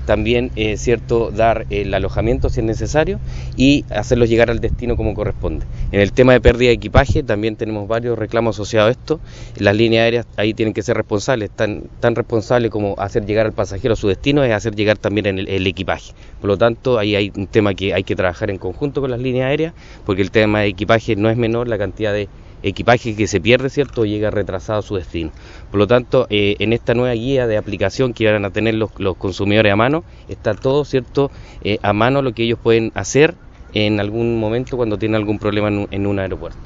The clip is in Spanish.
también, cierto, dar el alojamiento si es necesario y hacerlos llegar al destino como corresponde. En el tema de pérdida de equipaje también tenemos varios reclamos asociados a esto. Las líneas aéreas ahí tienen que ser responsables, tan responsables como hacer llegar al pasajero a su destino es hacer llegar también el equipaje. Por lo tanto, ahí hay un tema que hay que trabajar en conjunto con las líneas aéreas, porque el tema de equipaje no es menor, la cantidad de equipaje que se pierde, ¿cierto?, o llega retrasado a su destino. Por lo tanto, en esta nueva guía de aplicación que van a tener los consumidores a mano, está todo, ¿cierto?, a mano lo que ellos pueden hacer en algún momento cuando tienen algún problema en un aeropuerto.